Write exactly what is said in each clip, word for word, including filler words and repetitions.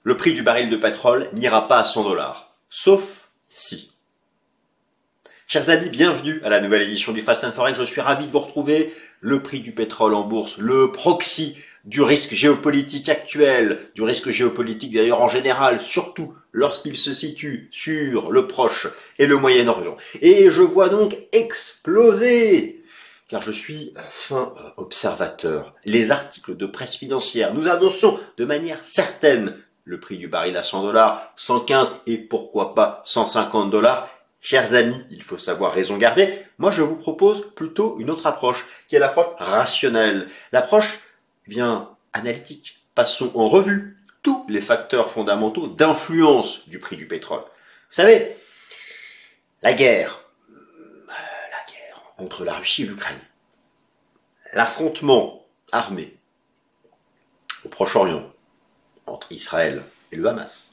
le prix du baril de pétrole n'ira pas à cent dollars. Sauf si. Chers amis, bienvenue à la nouvelle édition du Fast and Forex. Je suis ravi de vous retrouver. Le prix du pétrole en bourse, le proxy du risque géopolitique actuel, du risque géopolitique d'ailleurs en général, surtout lorsqu'il se situe sur le Proche et le Moyen-Orient. Et je vois donc exploser, car je suis fin observateur, les articles de presse financière. Nous annonçons de manière certaine le prix du baril à cent dollars, cent quinze et pourquoi pas cent cinquante dollars. Chers amis, il faut savoir raison garder. Moi, je vous propose plutôt une autre approche, qui est l'approche rationnelle, l'approche bien analytique. Passons en revue tous les facteurs fondamentaux d'influence du prix du pétrole. Vous savez, la guerre, la guerre entre la Russie et l'Ukraine, l'affrontement armé au Proche-Orient entre Israël et le Hamas,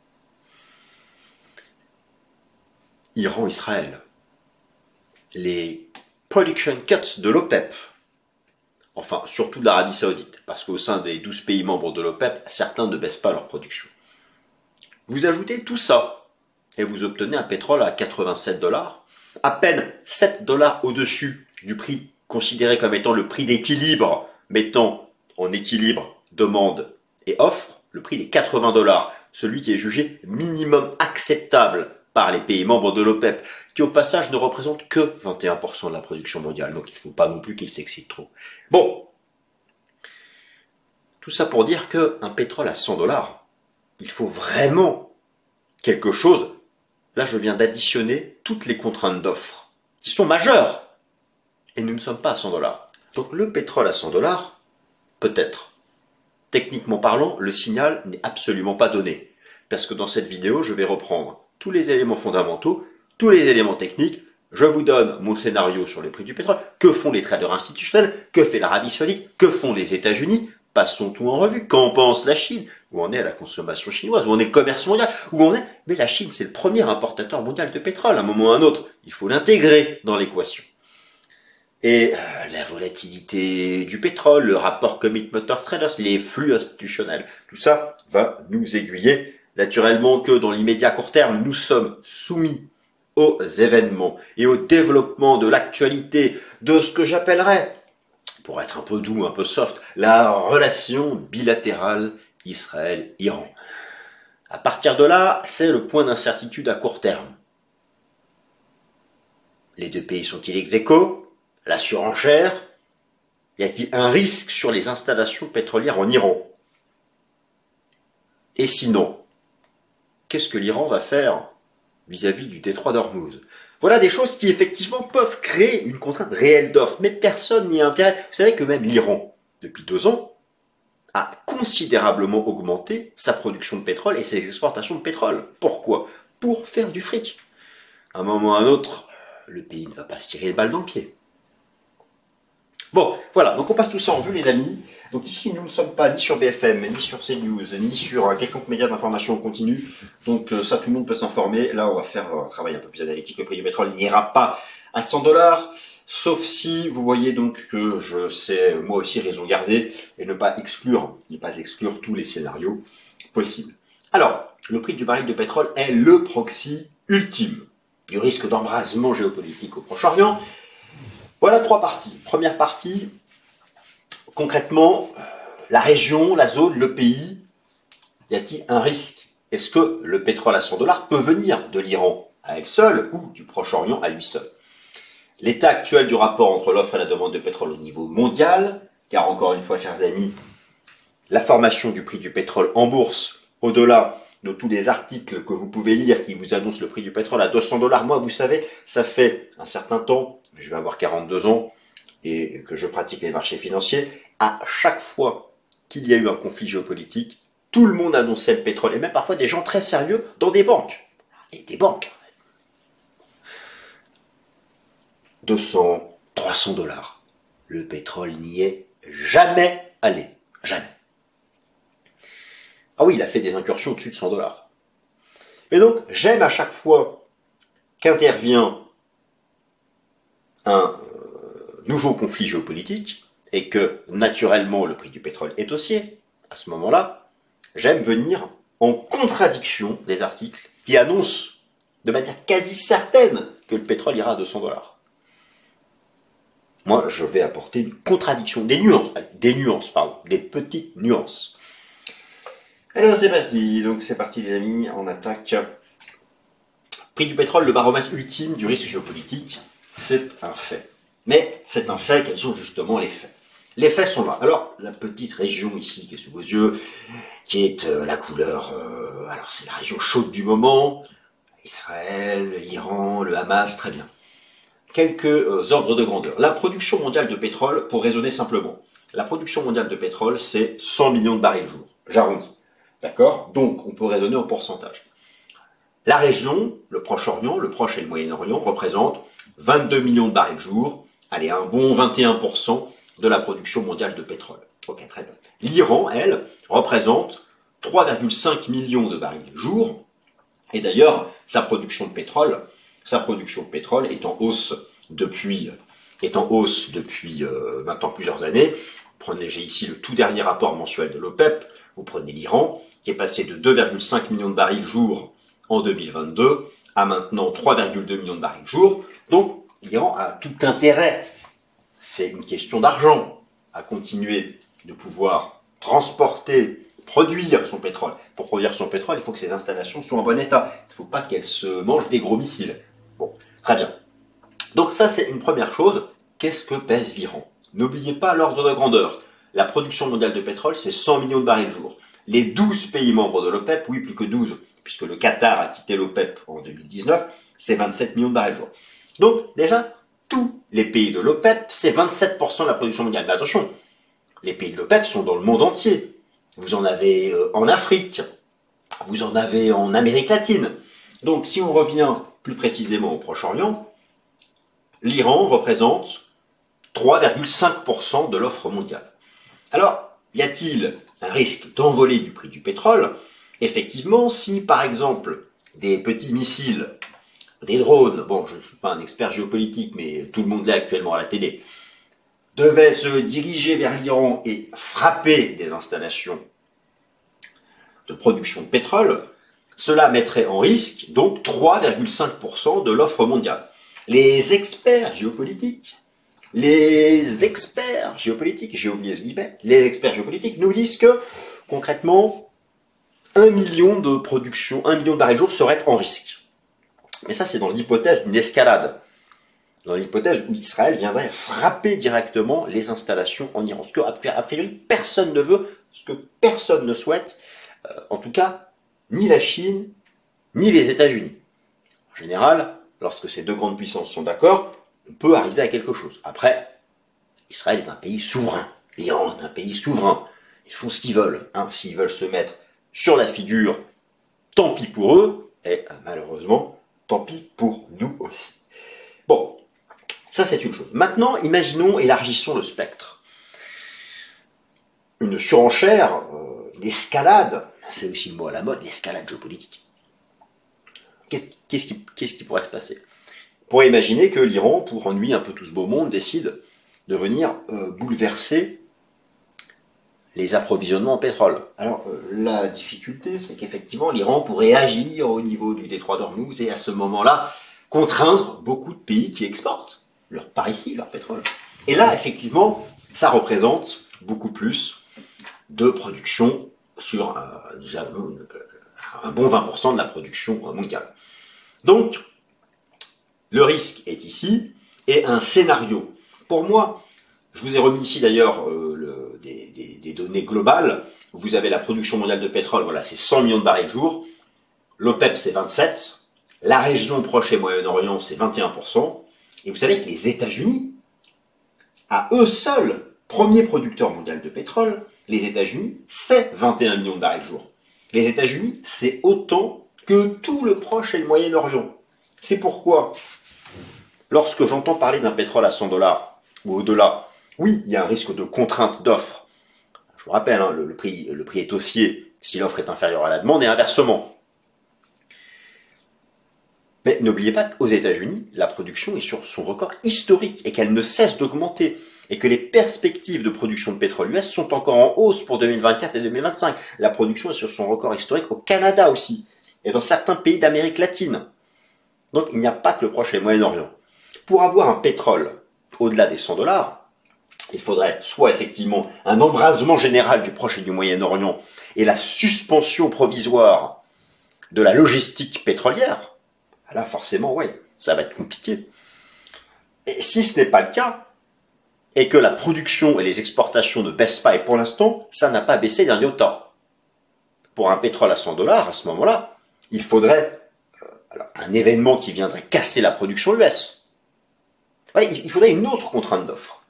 Iran-Israël, les production cuts de l'OPEP, enfin surtout de l'Arabie Saoudite, parce qu'au sein des douze pays membres de l'OPEP, certains ne baissent pas leur production. Vous ajoutez tout ça, et vous obtenez un pétrole à quatre-vingt-sept dollars, à peine sept dollars au-dessus du prix considéré comme étant le prix d'équilibre, mettant en équilibre demande et offre, le prix des quatre-vingts dollars, celui qui est jugé minimum acceptable par les pays membres de l'OPEP, qui au passage ne représentent que vingt et un pour cent de la production mondiale, donc il ne faut pas non plus qu'ils s'excitent trop. Bon, tout ça pour dire qu'un pétrole à cent dollars, il faut vraiment quelque chose. Là, je viens d'additionner toutes les contraintes d'offres, qui sont majeures, et nous ne sommes pas à cent dollars. Donc le pétrole à cent dollars, peut-être. Techniquement parlant, le signal n'est absolument pas donné, parce que dans cette vidéo, je vais reprendre tous les éléments fondamentaux, tous les éléments techniques. Je vous donne mon scénario sur les prix du pétrole. Que font les traders institutionnels? Que fait l'Arabie Saoudite? Que font les États-Unis? Passons tout en revue. Qu'en pense la Chine? Où en est la consommation chinoise? Où en est le commerce mondial? Où en est? Mais la Chine, c'est le premier importateur mondial de pétrole. À un moment ou à un autre, il faut l'intégrer dans l'équation. Et euh, la volatilité du pétrole, le rapport Commitment of Traders, les flux institutionnels, tout ça va nous aiguiller. Naturellement que dans l'immédiat court terme, nous sommes soumis aux événements et au développement de l'actualité de ce que j'appellerais, pour être un peu doux, un peu soft, la relation bilatérale Israël-Iran. À partir de là, c'est le point d'incertitude à court terme. Les deux pays sont-ils ex aequo? La surenchère? Y a-t-il un risque sur les installations pétrolières en Iran? Et sinon, qu'est-ce que l'Iran va faire vis-à-vis du détroit d'Ormuz? Voilà des choses qui effectivement peuvent créer une contrainte réelle d'offre, mais personne n'y a intérêt. Vous savez que même l'Iran, depuis deux ans, a considérablement augmenté sa production de pétrole et ses exportations de pétrole. Pourquoi? Pour faire du fric. À un moment ou à un autre, le pays ne va pas se tirer les balles dans le pied. Bon, voilà, donc on passe tout ça en vue les amis. Donc ici, nous ne sommes pas ni sur B F M, ni sur CNews, ni sur un quelconque média d'information continue. Donc euh, ça, tout le monde peut s'informer. Là, on va faire un travail un peu plus analytique. Le prix du pétrole n'ira pas à cent dollars. Sauf si vous voyez donc que je sais moi aussi raison garder et ne pas exclure, ne pas exclure tous les scénarios possibles. Alors, le prix du baril de pétrole est le proxy ultime du risque d'embrasement géopolitique au Proche-Orient. Voilà trois parties. Première partie, concrètement, la région, la zone, le pays, y a-t-il un risque? Est-ce que le pétrole à cent dollars peut venir de l'Iran à elle seule ou du Proche-Orient à lui seul? L'état actuel du rapport entre l'offre et la demande de pétrole au niveau mondial, car encore une fois, chers amis, la formation du prix du pétrole en bourse, au-delà de tous les articles que vous pouvez lire qui vous annoncent le prix du pétrole à deux cents dollars, moi, vous savez, ça fait un certain temps, je vais avoir quarante-deux ans, et que je pratique les marchés financiers, à chaque fois qu'il y a eu un conflit géopolitique, tout le monde annonçait le pétrole, et même parfois des gens très sérieux dans des banques. Et des banques. deux cents, trois cents dollars. Le pétrole n'y est jamais allé. Jamais. Ah oui, il a fait des incursions au-dessus de cent dollars. Mais donc, j'aime à chaque fois qu'intervient un euh, nouveau conflit géopolitique et que, naturellement, le prix du pétrole est haussier, à ce moment-là, j'aime venir en contradiction des articles qui annoncent de manière quasi certaine que le pétrole ira à deux cents dollars. Moi, je vais apporter une contradiction, des nuances, des nuances, pardon, des petites nuances. Alors c'est parti, donc c'est parti les amis, on attaque. Prix du pétrole, le baromètre ultime du risque géopolitique, c'est un fait. Mais c'est un fait, quels sont justement les faits? Les faits sont là. Alors, la petite région ici qui est sous vos yeux, qui est euh, la couleur, euh, alors c'est la région chaude du moment, Israël, l'Iran, le Hamas, très bien. Quelques euh, ordres de grandeur. La production mondiale de pétrole, pour raisonner simplement, la production mondiale de pétrole, c'est cent millions de barils jour. J'arrondis. D'accord? Donc, on peut raisonner en pourcentage. La région, le Proche-Orient, le Proche et le Moyen-Orient, représentent vingt-deux millions de barils jour. Allez, un bon vingt et un pour cent de la production mondiale de pétrole. Ok, très bien. L'Iran, elle, représente trois virgule cinq millions de barils jour. Et d'ailleurs, sa production de pétrole, sa production de pétrole est en hausse depuis, est en hausse depuis euh, maintenant plusieurs années. Prenez, j'ai ici le tout dernier rapport mensuel de l'OPEP. Vous prenez l'Iran, qui est passé de deux virgule cinq millions de barils jour en deux mille vingt-deux à maintenant trois virgule deux millions de barils jour. Donc, l'Iran a tout intérêt, c'est une question d'argent, à continuer de pouvoir transporter, produire son pétrole. Pour produire son pétrole, il faut que ces installations soient en bon état. Il ne faut pas qu'elles se mangent des gros missiles. Bon, très bien. Donc ça, c'est une première chose. Qu'est-ce que pèse l'Iran? N'oubliez pas l'ordre de grandeur. La production mondiale de pétrole, c'est cent millions de barils jour. Les douze pays membres de l'OPEP, oui, plus que douze, puisque le Qatar a quitté l'OPEP en deux mille dix-neuf, c'est vingt-sept millions de barils jour. Donc, déjà, tous les pays de l'OPEP, c'est vingt-sept pour cent de la production mondiale. Mais attention, les pays de l'OPEP sont dans le monde entier. Vous en avez euh, en Afrique, vous en avez en Amérique latine. Donc, si on revient plus précisément au Proche-Orient, l'Iran représente trois virgule cinq pour cent de l'offre mondiale. Alors, y a-t-il un risque d'envolée du prix du pétrole? Effectivement, si par exemple des petits missiles, des drones, bon, je ne suis pas un expert géopolitique, mais tout le monde l'est actuellement à la télé, devaient se diriger vers l'Iran et frapper des installations de production de pétrole, cela mettrait en risque donc trois virgule cinq pour cent de l'offre mondiale. Les experts géopolitiques, les experts géopolitiques, j'ai oublié ce guillemets, les experts géopolitiques nous disent que concrètement, un million de production, un million de barils jour serait en risque. Mais ça, c'est dans l'hypothèse d'une escalade. Dans l'hypothèse où Israël viendrait frapper directement les installations en Iran. Ce que, a priori, personne ne veut, ce que personne ne souhaite, euh, en tout cas, ni la Chine, ni les États-Unis. En général, lorsque ces deux grandes puissances sont d'accord, on peut arriver à quelque chose. Après, Israël est un pays souverain. L'Iran est un pays souverain. Ils font ce qu'ils veulent. Hein. S'ils veulent se mettre sur la figure, tant pis pour eux, et malheureusement, tant pis pour nous aussi. Bon, ça c'est une chose. Maintenant, imaginons, élargissons le spectre. Une surenchère, euh, une escalade, c'est aussi le mot à la mode, l'escalade géopolitique. Qu'est-ce, qu'est-ce, qui, qu'est-ce qui pourrait se passer? On pourrait imaginer que l'Iran, pour ennuyer un peu tout ce beau monde, décide de venir euh, bouleverser les approvisionnements en pétrole. Alors, euh, la difficulté, c'est qu'effectivement, l'Iran pourrait agir au niveau du détroit d'Ormuz et à ce moment-là, contraindre beaucoup de pays qui exportent leur, par ici leur pétrole. Et là, effectivement, ça représente beaucoup plus de production sur euh, déjà, un bon vingt pour cent de la production mondiale. Donc, le risque est ici, et un scénario. Pour moi, je vous ai remis ici d'ailleurs euh, le, des, des, des données globales. Vous avez la production mondiale de pétrole, voilà, c'est cent millions de barils jour. L'OPEP, c'est vingt-sept. La région Proche et Moyen-Orient, c'est vingt et un pour cent. Et vous savez que les États-Unis, à eux seuls, premier producteur mondial de pétrole, les États-Unis, c'est vingt et un millions de barils jour. Les États-Unis, c'est autant que tout le Proche et le Moyen-Orient. C'est pourquoi, lorsque j'entends parler d'un pétrole à cent dollars ou au-delà, oui, il y a un risque de contrainte d'offre. Je vous rappelle, hein, le, le, prix, le prix est haussier si l'offre est inférieure à la demande et inversement. Mais n'oubliez pas qu'aux États-Unis, la production est sur son record historique et qu'elle ne cesse d'augmenter. et que les perspectives de production de pétrole U S sont encore en hausse pour deux mille vingt-quatre et deux mille vingt-cinq. La production est sur son record historique au Canada aussi, et dans certains pays d'Amérique latine. Donc il n'y a pas que le Proche et le Moyen-Orient. Pour avoir un pétrole au-delà des cent dollars, il faudrait soit effectivement un embrasement général du Proche et du Moyen-Orient et la suspension provisoire de la logistique pétrolière. Là, forcément, oui, ça va être compliqué. Et si ce n'est pas le cas, et que la production et les exportations ne baissent pas, et pour l'instant, ça n'a pas baissé d'un iota. Pour un pétrole à cent dollars, à ce moment-là, il faudrait euh, alors, un événement qui viendrait casser la production U S. Voilà, il faudrait une autre contrainte d'offre.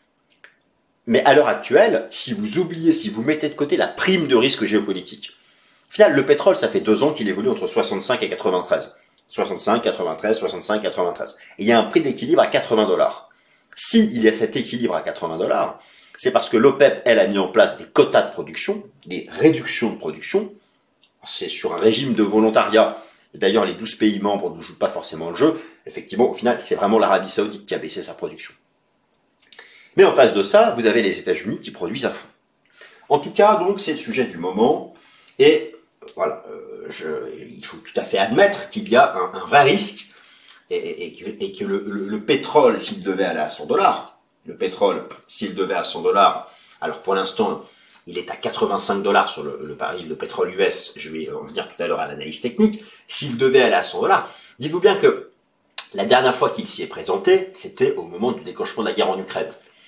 Mais à l'heure actuelle, si vous oubliez, si vous mettez de côté la prime de risque géopolitique, au final, le pétrole, ça fait deux ans qu'il évolue entre soixante-cinq et quatre-vingt-treize. soixante-cinq, quatre-vingt-treize, soixante-cinq, quatre-vingt-treize. Et il y a un prix d'équilibre à quatre-vingts dollars. S'il y a cet équilibre à quatre-vingts dollars, c'est parce que l'OPEP, elle, a mis en place des quotas de production, des réductions de production. C'est sur un régime de volontariat. D'ailleurs, les douze pays membres ne jouent pas forcément le jeu. Effectivement, au final, c'est vraiment l'Arabie Saoudite qui a baissé sa production. Mais en face de ça, vous avez les États-Unis qui produisent à fond. En tout cas, donc, c'est le sujet du moment. Et voilà, euh, je, il faut tout à fait admettre qu'il y a un, un vrai risque et, et, et que, et que le, le, le pétrole, s'il devait aller à cent dollars, le pétrole, s'il devait à cent dollars, alors pour l'instant, il est à quatre-vingt-cinq dollars sur le, le baril de pétrole U S, je vais en venir tout à l'heure à l'analyse technique, s'il devait aller à cent dollars, dites-vous bien que la dernière fois qu'il s'y est présenté, c'était au moment du déclenchement de la guerre en Ukraine.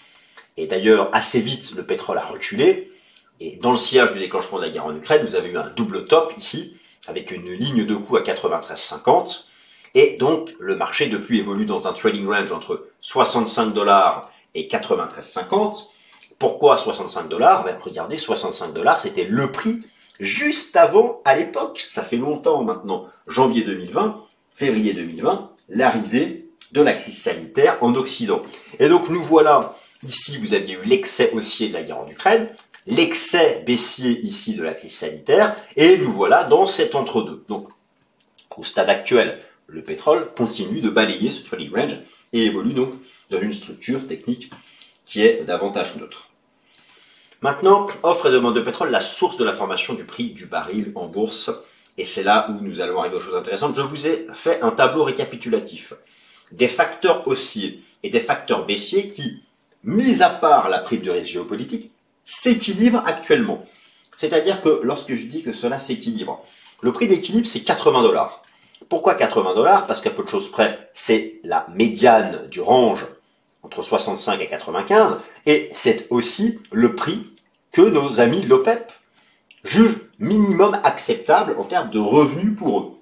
Et d'ailleurs, assez vite, le pétrole a reculé. Et dans le sillage du déclenchement de la guerre en Ukraine, vous avez eu un double top ici, avec une ligne de coût à quatre-vingt-treize cinquante. Et donc, le marché depuis évolue dans un trading range entre soixante-cinq dollars et quatre-vingt-treize cinquante. Pourquoi soixante-cinq dollars? Ben, regardez, soixante-cinq dollars, c'était le prix juste avant, à l'époque, ça fait longtemps maintenant, janvier deux mille vingt, février deux mille vingt, l'arrivée de la crise sanitaire en Occident. Et donc, nous voilà, ici, vous aviez eu l'excès haussier de la guerre en Ukraine, l'excès baissier ici de la crise sanitaire, et nous voilà dans cet entre-deux. Donc, au stade actuel, le pétrole continue de balayer ce trading range et évolue donc dans une structure technique qui est davantage neutre. Maintenant, offre et demande de pétrole, la source de la formation du prix du baril en bourse, et c'est là où nous allons arriver aux choses intéressantes. Je vous ai fait un tableau récapitulatif des facteurs haussiers et des facteurs baissiers qui, mis à part la prime de risque géopolitique, s'équilibre actuellement. C'est-à-dire que lorsque je dis que cela s'équilibre, le prix d'équilibre c'est quatre-vingts dollars. Pourquoi quatre-vingts dollars? Parce qu'à peu de choses près, c'est la médiane du range entre soixante-cinq et quatre-vingt-quinze, et c'est aussi le prix que nos amis l'OPEP jugent minimum acceptable en termes de revenus pour eux.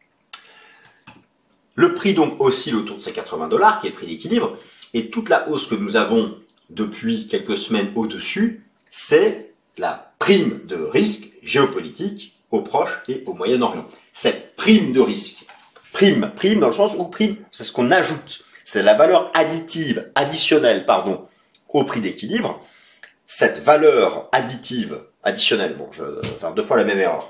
Le prix donc oscille autour de ces quatre-vingts dollars, qui est le prix d'équilibre, et toute la hausse que nous avons depuis quelques semaines au-dessus, c'est la prime de risque géopolitique au Proche et au Moyen-Orient. Cette prime de risque, prime, prime dans le sens où prime, c'est ce qu'on ajoute, c'est la valeur additive, additionnelle, pardon, au prix d'équilibre. Cette valeur additive, additionnelle, bon, je vais faire deux fois la même erreur,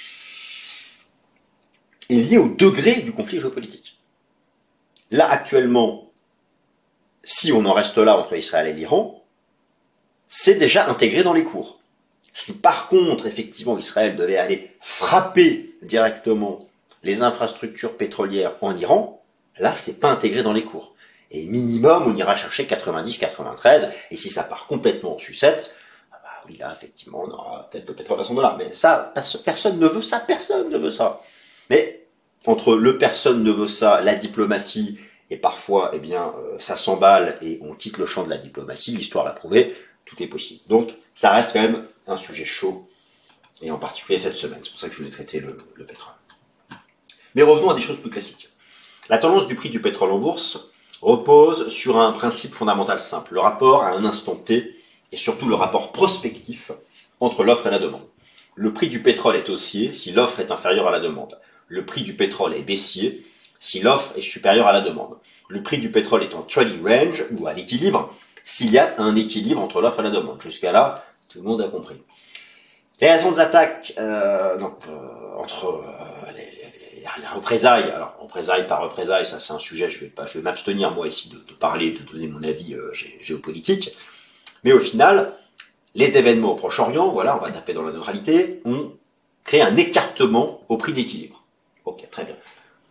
est liée au degré du conflit géopolitique. Là, actuellement, si on en reste là entre Israël et l'Iran, c'est déjà intégré dans les cours. Si par contre, effectivement, Israël devait aller frapper directement les infrastructures pétrolières en Iran, là, c'est pas intégré dans les cours. Et minimum, on ira chercher quatre-vingt-dix, quatre-vingt-treize, et si ça part complètement en sucette, ah bah oui, là, effectivement, on aura peut-être le pétrole à cent dollars. Mais ça, personne ne veut ça, personne ne veut ça. Mais, entre le personne ne veut ça, la diplomatie, et parfois, eh bien, euh, ça s'emballe et on quitte le champ de la diplomatie, l'histoire l'a prouvé, tout est possible. Donc, ça reste quand même un sujet chaud, et en particulier cette semaine. C'est pour ça que je voulais traiter le, le pétrole. Mais revenons à des choses plus classiques. La tendance du prix du pétrole en bourse repose sur un principe fondamental simple, le rapport à un instant T, et surtout le rapport prospectif entre l'offre et la demande. Le prix du pétrole est haussier si l'offre est inférieure à la demande. Le prix du pétrole est baissier si l'offre est supérieure à la demande. Le prix du pétrole est en trading range, ou à l'équilibre, s'il y a un équilibre entre l'offre et la demande. Jusqu'à là, tout le monde a compris. Les raisons des attaques euh, donc, euh, entre euh, les, les, la représailles, alors représailles par représailles, ça c'est un sujet, je vais pas, je vais m'abstenir moi ici de, de parler, de donner mon avis euh, gé, géopolitique, mais au final, les événements au Proche-Orient, voilà, on va taper dans la neutralité, ont créé un écartement au prix d'équilibre. Ok, très bien.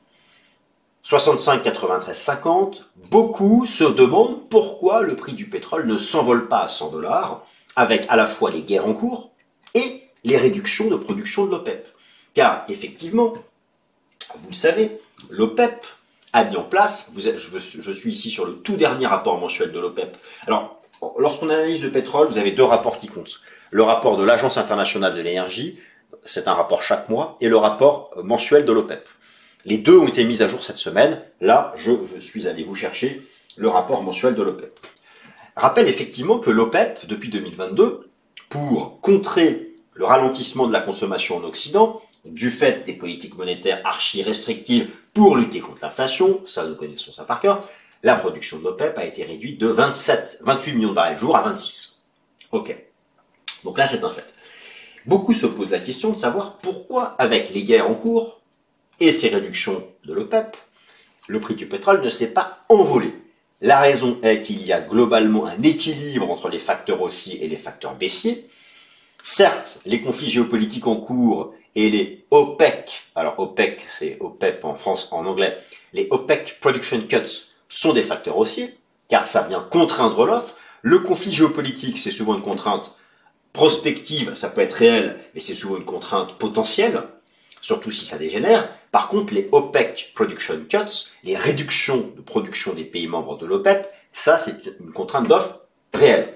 soixante-cinq, quatre-vingt-treize, cinquante, beaucoup se demandent pourquoi le prix du pétrole ne s'envole pas à cent dollars, avec à la fois les guerres en cours et les réductions de production de l'OPEP. Car, effectivement, vous le savez, l'OPEP a mis en place, vous êtes, je, je suis ici sur le tout dernier rapport mensuel de l'OPEP. Alors, lorsqu'on analyse le pétrole, vous avez deux rapports qui comptent. Le rapport de l'Agence internationale de l'énergie, c'est un rapport chaque mois, et le rapport mensuel de l'OPEP. Les deux ont été mis à jour cette semaine. Là, je, je suis allé vous chercher le rapport mensuel de l'OPEP. Rappelle effectivement que l'OPEP, depuis deux mille vingt-deux, pour contrer le ralentissement de la consommation en Occident, du fait des politiques monétaires archi-restrictives pour lutter contre l'inflation, ça nous connaissons ça par cœur, la production de l'OPEP a été réduite de vingt-sept, vingt-huit millions de barils jour à vingt-six. Ok. Donc là, c'est un fait. Beaucoup se posent la question de savoir pourquoi, avec les guerres en cours et ces réductions de l'OPEP, le prix du pétrole ne s'est pas envolé. La raison est qu'il y a globalement un équilibre entre les facteurs haussiers et les facteurs baissiers. Certes, les conflits géopolitiques en cours et les OPEC, alors OPEC c'est OPEP en France, en anglais, les OPEC Production Cuts sont des facteurs haussiers, car ça vient contraindre l'offre. Le conflit géopolitique, c'est souvent une contrainte prospective, ça peut être réel, mais c'est souvent une contrainte potentielle, surtout si ça dégénère. Par contre, les OPEC Production Cuts, les réductions de production des pays membres de l'OPEP, ça c'est une contrainte d'offre réelle.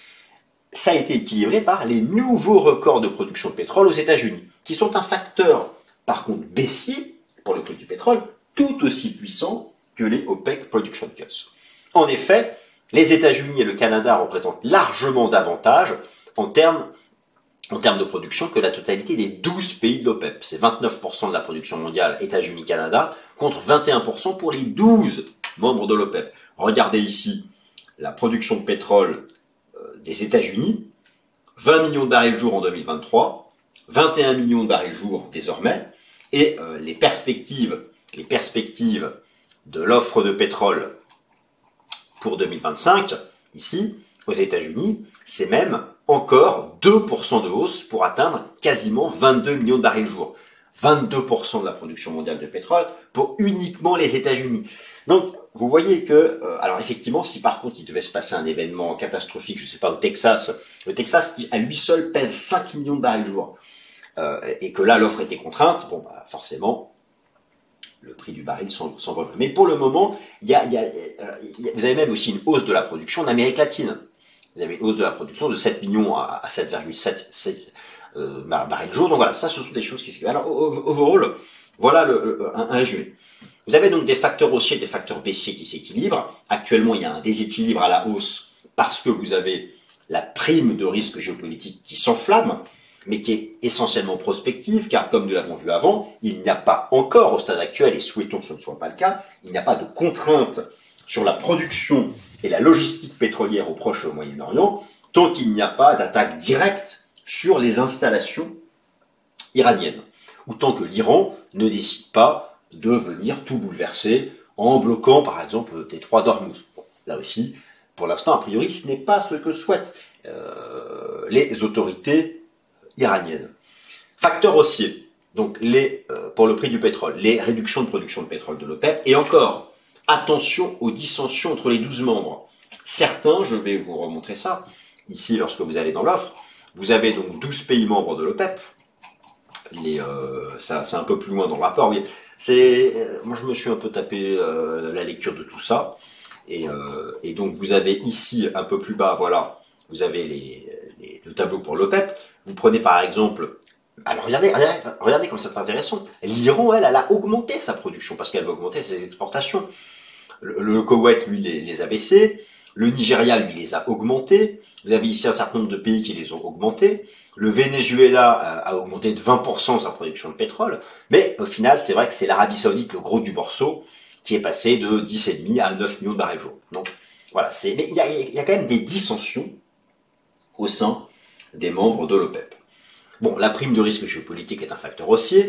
Ça a été équilibré par les nouveaux records de production de pétrole aux États-Unis, qui sont un facteur, par contre, baissier pour le prix du pétrole, tout aussi puissant que les OPEC Production Cuts. En effet, les États-Unis et le Canada représentent largement davantage en termes, en termes de production que la totalité des douze pays de l'OPEP. C'est vingt-neuf pour cent de la production mondiale États-Unis-Canada contre vingt et un pour cent pour les douze membres de l'OPEP. Regardez ici la production de pétrole des États-Unis, vingt millions de barils jour en deux mille vingt-trois, vingt et un millions de barils jour désormais, et euh, les perspectives, les perspectives de l'offre de pétrole pour deux mille vingt-cinq, ici, aux États-Unis, c'est même encore deux pour cent de hausse pour atteindre quasiment vingt-deux millions de barils jour. vingt-deux pour cent de la production mondiale de pétrole pour uniquement les États-Unis. Donc, vous voyez que, euh, alors effectivement, si par contre il devait se passer un événement catastrophique, je ne sais pas, au Texas, le Texas qui à lui seul pèse cinq millions de barils jour, euh, et que là l'offre était contrainte, bon bah forcément, le prix du baril s'envole. Mais pour le moment, il y a, il y a, il y a, vous avez même aussi une hausse de la production en Amérique latine. Vous avez une hausse de la production de sept millions à sept virgule sept euh, barils jour. Donc voilà, ça ce sont des choses qui se... Alors overall, voilà le, le, un, un résumé. Vous avez donc des facteurs haussiers et des facteurs baissiers qui s'équilibrent. Actuellement, il y a un déséquilibre à la hausse parce que vous avez la prime de risque géopolitique qui s'enflamme, mais qui est essentiellement prospective, car comme nous l'avons vu avant, il n'y a pas encore au stade actuel, et souhaitons que ce ne soit pas le cas, il n'y a pas de contrainte sur la production et la logistique pétrolière au Proche et au Moyen-Orient, tant qu'il n'y a pas d'attaque directe sur les installations iraniennes, ou tant que l'Iran ne décide pas de venir tout bouleverser en bloquant par exemple le détroit d'Ormuz. Bon, là aussi, pour l'instant, a priori, ce n'est pas ce que souhaitent euh, les autorités iraniennes. Facteur haussier, donc les, euh, pour le prix du pétrole, les réductions de production de pétrole de l'OPEP, et encore, attention aux dissensions entre les douze membres. Certains, je vais vous remontrer ça, ici lorsque vous allez dans l'offre, vous avez donc douze pays membres de l'OPEP, les, euh, ça, c'est un peu plus loin dans le rapport, oui. C'est, euh, moi je me suis un peu tapé euh, la lecture de tout ça, et, euh, et donc vous avez ici un peu plus bas, voilà, vous avez les, les, le tableau pour l'OPEP. Vous prenez par exemple, alors regardez, regardez, regardez comme c'est intéressant. L'Iran, elle, elle a augmenté sa production parce qu'elle va augmenter ses exportations. Le, le Koweït, lui, les, les a baissés. Le Nigeria, lui, les a augmentés. Vous avez ici un certain nombre de pays qui les ont augmentés. Le Venezuela a augmenté de vingt pour cent sa production de pétrole, mais au final, c'est vrai que c'est l'Arabie Saoudite, le gros du morceau, qui est passé de dix virgule cinq à neuf millions de barils jour. Donc voilà, c'est, mais il y a, il y a quand même des dissensions au sein des membres de l'OPEP. Bon, la prime de risque géopolitique est un facteur haussier.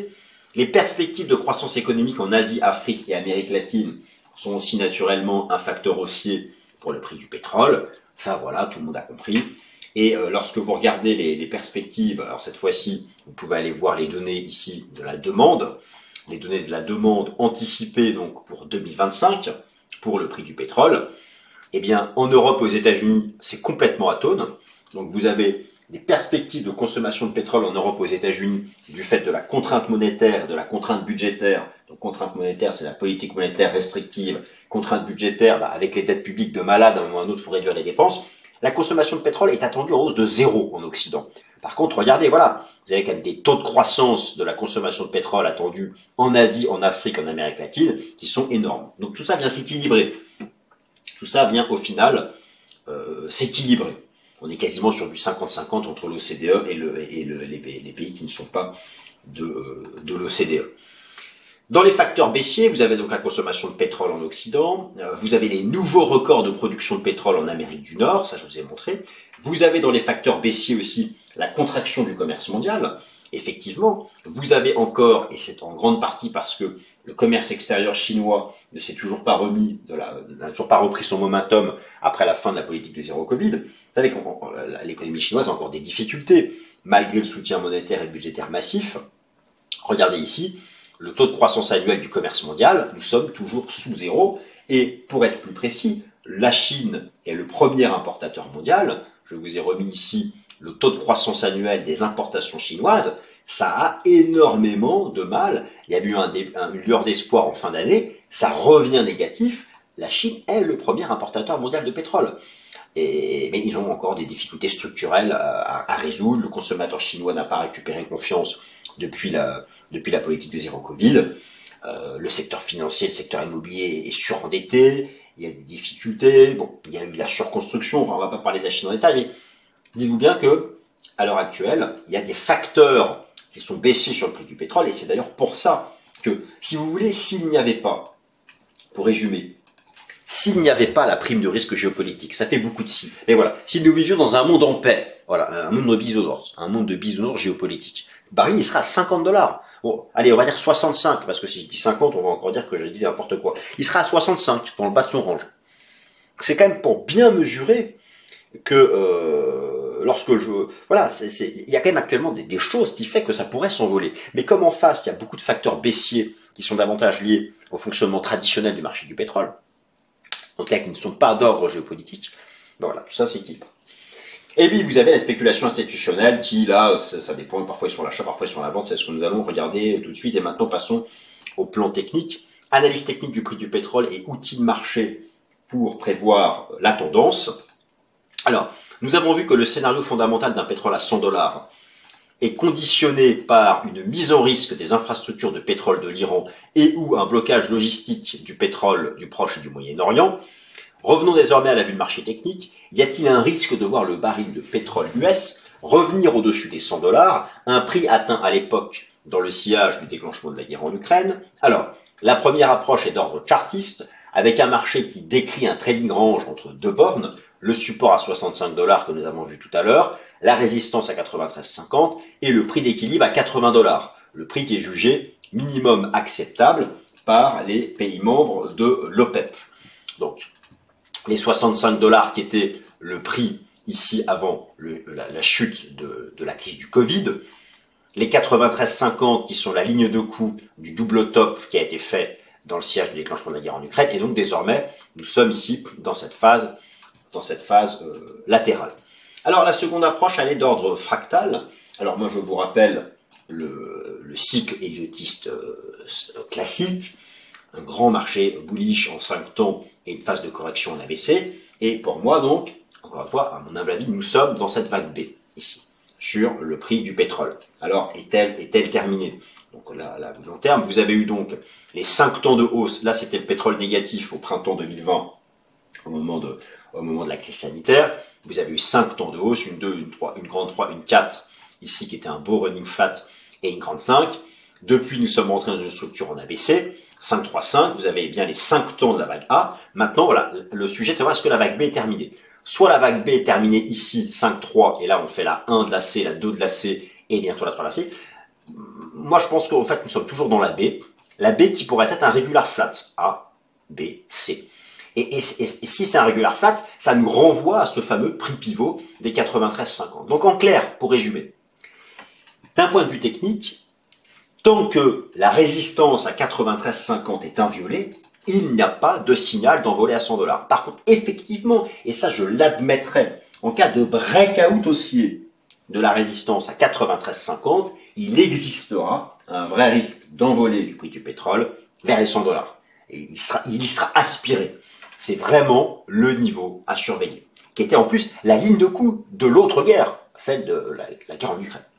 Les perspectives de croissance économique en Asie, Afrique et Amérique latine sont aussi naturellement un facteur haussier pour le prix du pétrole. Ça, voilà, tout le monde a compris. Et euh, lorsque vous regardez les, les perspectives, alors cette fois-ci, vous pouvez aller voir les données ici de la demande, les données de la demande anticipées donc pour deux mille vingt-cinq, pour le prix du pétrole. Eh bien, en Europe, aux États-Unis, c'est complètement atone. Donc, vous avez des perspectives de consommation de pétrole en Europe, aux États-Unis, du fait de la contrainte monétaire, de la contrainte budgétaire. Donc, contrainte monétaire, c'est la politique monétaire restrictive. Contrainte budgétaire, bah, avec les dettes publiques de malade, à un moment ou à un autre, il faut réduire les dépenses. La consommation de pétrole est attendue en hausse de zéro en Occident. Par contre, regardez, voilà, vous avez quand même des taux de croissance de la consommation de pétrole attendus en Asie, en Afrique, en Amérique latine, qui sont énormes. Donc, tout ça vient s'équilibrer. Tout ça vient au final euh, s'équilibrer. On est quasiment sur du cinquante cinquante entre l'O C D E et, le, et le, les, pays, les pays qui ne sont pas de, euh, de l'O C D E. Dans les facteurs baissiers, vous avez donc la consommation de pétrole en Occident, euh, vous avez les nouveaux records de production de pétrole en Amérique du Nord, ça je vous ai montré. Vous avez dans les facteurs baissiers aussi la contraction du commerce mondial. Effectivement, vous avez encore, et c'est en grande partie parce que le commerce extérieur chinois ne s'est toujours pas remis, de la, n'a toujours pas repris son momentum après la fin de la politique de zéro Covid. Vous savez que l'économie chinoise a encore des difficultés, malgré le soutien monétaire et budgétaire massif. Regardez ici, le taux de croissance annuel du commerce mondial, nous sommes toujours sous zéro. Et pour être plus précis, la Chine est le premier importateur mondial. Je vous ai remis ici le taux de croissance annuel des importations chinoises. Ça a énormément de mal. Il y a eu un, un, une lueur d'espoir en fin d'année. Ça revient négatif. La Chine est le premier importateur mondial de pétrole. Et, mais ils ont encore des difficultés structurelles à, à résoudre. Le consommateur chinois n'a pas récupéré confiance depuis la, depuis la politique de zéro Covid. Euh, le secteur financier, le secteur immobilier est surendetté. Il y a des difficultés. Bon, il y a eu la surconstruction. Enfin, on va pas parler de la Chine en détail, mais dites-vous bien que, à l'heure actuelle, il y a des facteurs qui sont baissés sur le prix du pétrole, et c'est d'ailleurs pour ça que, si vous voulez, s'il n'y avait pas, pour résumer, s'il n'y avait pas la prime de risque géopolitique, ça fait beaucoup de si, mais voilà, si nous vivions dans un monde en paix, voilà, un monde de bisounours, un monde de bisounours géopolitique, le baril, il sera à cinquante dollars. Bon, allez, on va dire soixante-cinq, parce que si je dis cinquante, on va encore dire que j'ai dit n'importe quoi. Il sera à soixante-cinq, dans le bas de son range. C'est quand même pour bien mesurer que, euh, lorsque je, voilà, c'est, c'est, il y a quand même actuellement des, des choses qui fait que ça pourrait s'envoler. Mais comme en face, il y a beaucoup de facteurs baissiers qui sont davantage liés au fonctionnement traditionnel du marché du pétrole, en tout cas qui ne sont pas d'ordre géopolitique, ben voilà, tout ça s'équilibre. Et puis vous avez la spéculation institutionnelle qui, là, ça, ça dépend, parfois ils sont à l'achat, parfois ils sont à la vente, c'est ce que nous allons regarder tout de suite. Et maintenant passons au plan technique. Analyse technique du prix du pétrole et outils de marché pour prévoir la tendance. Alors, nous avons vu que le scénario fondamental d'un pétrole à cent dollars est conditionné par une mise en risque des infrastructures de pétrole de l'Iran et ou un blocage logistique du pétrole du Proche et du Moyen-Orient. Revenons désormais à la vue de marché technique. Y a-t-il un risque de voir le baril de pétrole U S revenir au-dessus des cent dollars, un prix atteint à l'époque dans le sillage du déclenchement de la guerre en Ukraine? Alors, la première approche est d'ordre chartiste, avec un marché qui décrit un trading range entre deux bornes, le support à soixante-cinq dollars que nous avons vu tout à l'heure, la résistance à quatre-vingt-treize cinquante et le prix d'équilibre à quatre-vingts dollars, le prix qui est jugé minimum acceptable par les pays membres de l'OPEP. Donc, les soixante-cinq dollars qui étaient le prix ici avant le, la, la chute de, de la crise du Covid, les quatre-vingt-treize cinquante qui sont la ligne de coût du double top qui a été fait dans le siège du déclenchement de la guerre en Ukraine, et donc désormais nous sommes ici dans cette phase, dans cette phase euh, latérale. Alors la seconde approche, elle est d'ordre fractal. Alors moi je vous rappelle le, le cycle héliotiste euh, classique, un grand marché bullish en cinq temps et une phase de correction en A B C. Et pour moi donc, encore une fois, à mon humble avis, nous sommes dans cette vague B, ici, sur le prix du pétrole. Alors, est-elle, est-elle terminée? Donc là, là, long terme, vous avez eu donc les cinq temps de hausse. Là, c'était le pétrole négatif au printemps deux mille vingt, au moment de, au moment de la crise sanitaire. Vous avez eu cinq temps de hausse, une deux, une trois, une grande trois, une quatre, ici qui était un beau running flat, et une grande cinq. Depuis, nous sommes rentrés dans une structure en A B C. cinq, trois, cinq, vous avez bien les cinq temps de la vague A. Maintenant, voilà, le sujet de savoir est-ce que la vague B est terminée. Soit la vague B est terminée ici, cinq, trois, et là on fait la un de la C, la deux de la C, et bientôt la trois de la C. moi je pense qu'en fait nous sommes toujours dans la B, la B qui pourrait être un regular flat, A, B, C. Et, et, et, et si c'est un regular flat, ça nous renvoie à ce fameux prix pivot des quatre-vingt-treize cinquante. Donc en clair, pour résumer, d'un point de vue technique, tant que la résistance à quatre-vingt-treize cinquante est inviolée, il n'y a pas de signal d'envolée à cent dollars. Par contre, effectivement, et ça je l'admettrai, en cas de breakout haussier de la résistance à quatre-vingt-treize cinquante, il existera un vrai risque d'envolée du prix du pétrole vers les cent dollars. Et il sera, il y sera aspiré. C'est vraiment le niveau à surveiller, qui était en plus la ligne de coup de l'autre guerre, celle de la, la guerre en Ukraine.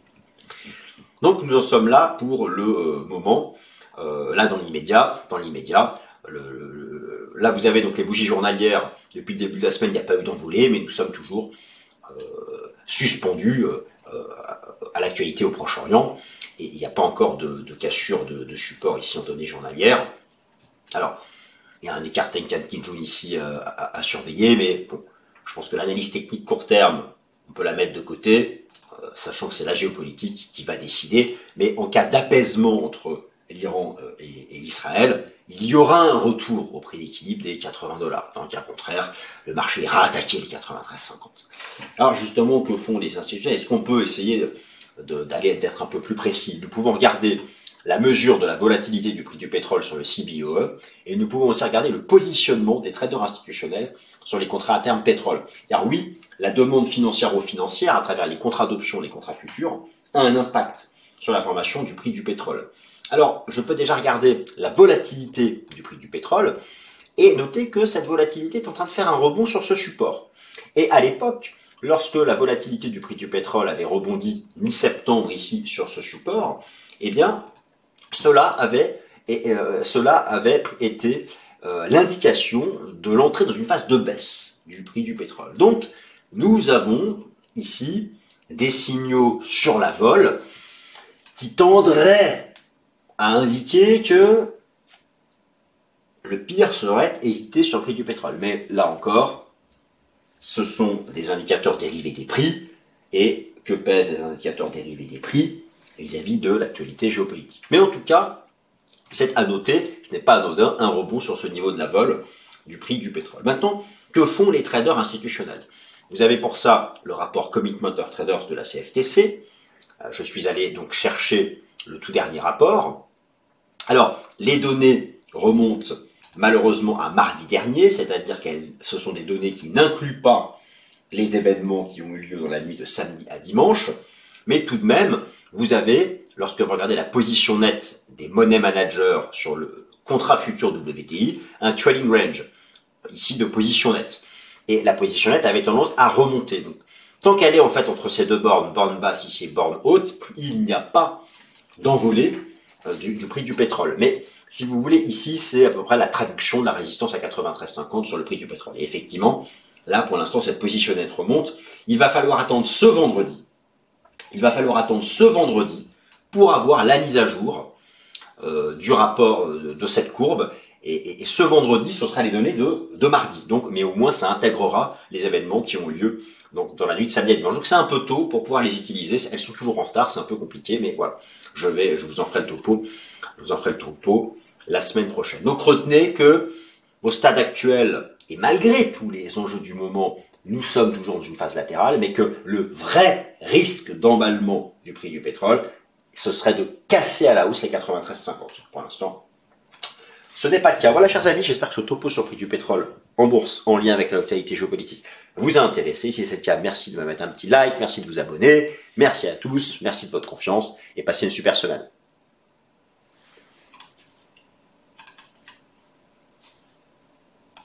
Donc nous en sommes là pour le euh, moment, euh, là dans l'immédiat, dans l'immédiat, le, le, là vous avez donc les bougies journalières, depuis le début de la semaine il n'y a pas eu d'envolée, mais nous sommes toujours euh, suspendus euh, à l'actualité au Proche-Orient, et il n'y a pas encore de, de cassure de, de support ici en données journalières. Alors, il y a un écart Tenkan Kijun ici euh, à, à surveiller, mais bon, je pense que l'analyse technique court terme, on peut la mettre de côté, euh, sachant que c'est la géopolitique qui va décider, mais en cas d'apaisement entre l'Iran euh, et, et Israël, il y aura un retour au prix d'équilibre des quatre-vingts dollars. Dans le cas contraire, le marché ira attaquer les quatre-vingt-treize cinquante. Alors justement, que font les institutions? Est-ce qu'on peut essayer d'aller d'être un peu plus précis? Nous pouvons regarder la mesure de la volatilité du prix du pétrole sur le C B O E, et nous pouvons aussi regarder le positionnement des traders institutionnels sur les contrats à terme pétrole. Car oui, la demande financière-financière, à travers les contrats d'options, les contrats futurs, a un impact sur la formation du prix du pétrole. Alors, je peux déjà regarder la volatilité du prix du pétrole, et noter que cette volatilité est en train de faire un rebond sur ce support. Et à l'époque, lorsque la volatilité du prix du pétrole avait rebondi mi-septembre ici sur ce support, eh bien, cela avait, et, euh, cela avait été euh, l'indication de l'entrée dans une phase de baisse du prix du pétrole. Donc, nous avons ici des signaux sur la vol qui tendraient à indiquer que le pire serait évité sur le prix du pétrole. Mais là encore, ce sont des indicateurs dérivés des prix, et que pèsent les indicateurs dérivés des prix vis-à-vis de l'actualité géopolitique. Mais en tout cas, c'est à noter, ce n'est pas anodin, un rebond sur ce niveau de la vol du prix du pétrole. Maintenant, que font les traders institutionnels? Vous avez pour ça le rapport Commitment of Traders de la C F T C. Je suis allé donc chercher le tout dernier rapport. Alors, les données remontent malheureusement à mardi dernier, c'est-à-dire que ce sont des données qui n'incluent pas les événements qui ont eu lieu dans la nuit de samedi à dimanche, mais tout de même, vous avez, lorsque vous regardez la position nette des money managers sur le contrat futur W T I, un trading range, ici de position nette. Et la position nette avait tendance à remonter. Donc, tant qu'elle est en fait entre ces deux bornes, borne basse ici et borne haute, il n'y a pas d'envolée euh, du, du prix du pétrole. Mais si vous voulez, ici, c'est à peu près la traduction de la résistance à quatre-vingt-treize cinquante sur le prix du pétrole. Et effectivement, là, pour l'instant, cette position nette remonte. Il va falloir attendre ce vendredi. Il va falloir attendre ce vendredi pour avoir la mise à jour euh, du rapport de, de cette courbe. Et, et, et ce vendredi, ce sera les données de, de mardi. Donc, mais au moins, ça intégrera les événements qui ont lieu donc, dans la nuit de samedi à dimanche. Donc, c'est un peu tôt pour pouvoir les utiliser. Elles sont toujours en retard, c'est un peu compliqué, mais voilà. Je vais, je vous en ferai le topo. Je vous en ferai le topo la semaine prochaine. Donc, retenez que au stade actuel, et malgré tous les enjeux du moment, nous sommes toujours dans une phase latérale, mais que le vrai risque d'emballement du prix du pétrole, ce serait de casser à la hausse les quatre-vingt-treize cinquante. Pour l'instant, ce n'est pas le cas. Voilà, chers amis, j'espère que ce topo sur le prix du pétrole en bourse, en lien avec l'actualité géopolitique, vous a intéressé. Si c'est le cas, merci de me mettre un petit like, merci de vous abonner, merci à tous, merci de votre confiance, et passez une super semaine.